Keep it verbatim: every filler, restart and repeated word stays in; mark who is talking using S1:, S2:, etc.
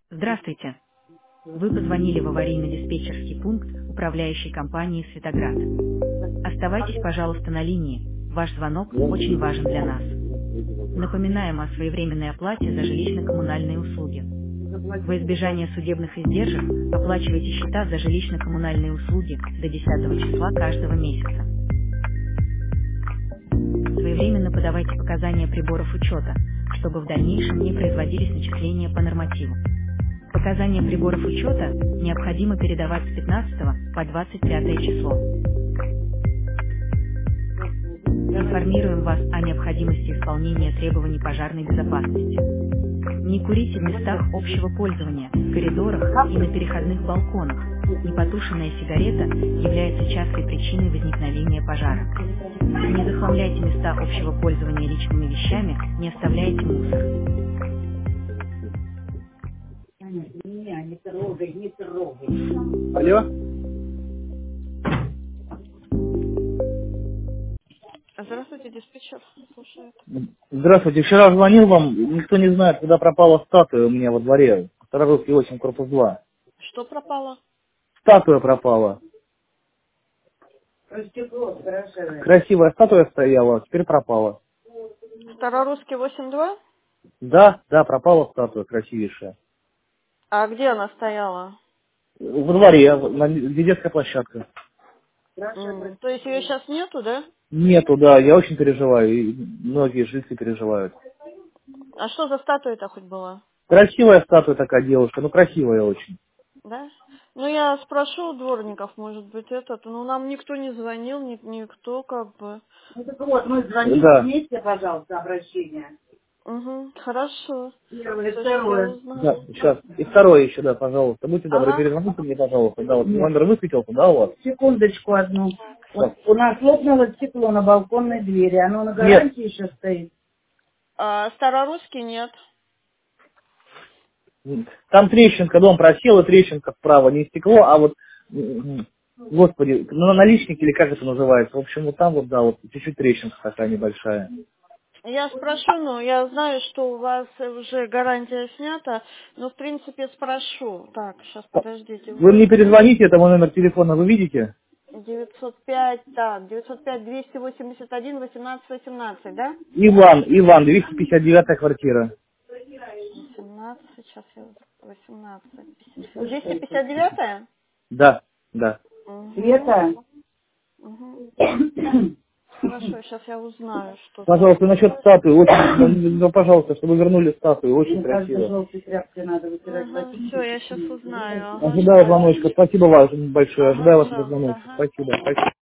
S1: Здравствуйте. Вы позвонили в аварийно-диспетчерский пункт управляющей компании «Светоград». Оставайтесь, пожалуйста, на линии. Ваш звонок очень важен для нас. Напоминаем о своевременной оплате за жилищно-коммунальные услуги. Во избежание судебных издержек оплачивайте счета за жилищно-коммунальные услуги до десятого числа каждого месяца. Своевременно подавайте показания приборов учета, чтобы в дальнейшем не производились начисления по нормативу. Показания приборов учета необходимо передавать с пятнадцатого по двадцать пятое число. Информируем вас о необходимости исполнения требований пожарной безопасности. Не курите в местах общего пользования, в коридорах и на переходных балконах. Непотушенная сигарета является частой причиной возникновения пожара. Не захламляйте места общего пользования личными вещами, не оставляйте мусор.
S2: Меня не трогай, не трогай.
S3: Алло?
S4: Здравствуйте, диспетчер. Слушает.
S3: Здравствуйте. Вчера звонил вам, никто не знает, куда пропала статуя у меня во дворе. Старорусский восемь, корпус два.
S4: Что пропало?
S3: Статуя пропала.
S2: Стекло красивое.
S3: Красивая статуя стояла, теперь пропала.
S4: Старорусский восемь два?
S3: Да, да, пропала статуя красивейшая.
S4: А где она стояла?
S3: Во дворе, на где детская площадка.
S4: М, То есть ее сейчас нету, да?
S3: Нету, да, я очень переживаю, и многие жильцы переживают.
S4: А что за статуя-то хоть была?
S3: Красивая статуя такая девушка, ну красивая очень.
S4: Да? Ну, я спрошу у дворников, может быть, этот. Ну, нам никто не звонил, ни- никто как бы.
S2: Ну так вот, мы звоним
S3: Да.
S2: вместе, пожалуйста, обращение.
S4: Угу, хорошо.
S2: Первое,
S4: Слушайте, я
S2: второе.
S4: узнаю.
S3: Да, сейчас. И второе еще, да, пожалуйста. Будьте добры,
S4: Ага.
S3: перезвоните мне, пожалуйста. Да, вот
S2: Нет.
S3: номер высветился, да, у вас?
S2: Секундочку одну. Вот у нас лопнуло стекло на балконной двери. Оно на гарантии еще стоит.
S4: А старорусский нет.
S3: Там трещинка, дом просел, и трещинка справа, не стекло, а вот, м, господи, ну, наличник или как это называется. В общем, вот там вот, да, вот чуть-чуть трещинка такая небольшая.
S4: Я спрошу, ну, я знаю, что у вас уже гарантия снята, но, в принципе, спрошу. Так, сейчас, подождите.
S3: Вы мне перезвоните, это мой номер телефона, вы видите?
S4: девятьсот пять, так, девятьсот пять двести восемьдесят один восемнадцать восемнадцать, да?
S3: Иван, Иван, двести пятьдесят девятая квартира.
S4: восемнадцать, сейчас я восемнадцать. двести пятьдесят девятая?
S3: Да, да.
S2: Света?
S4: Угу. Хорошо, сейчас я узнаю, что
S3: Пожалуйста,
S4: там.
S3: насчет статуи, очень, ну, пожалуйста, чтобы вернули статую, очень
S2: Мне кажется,
S3: красиво.
S2: желтой тряпкой надо вытирать ботинки.
S4: Все, я сейчас узнаю. Ага,
S3: Ожидаю
S4: что-
S3: звоночка, спасибо вам большое,
S4: Ага,
S3: ожидаю вас
S4: пожалуйста,
S3: звоночка,
S4: ага.
S3: спасибо, спасибо.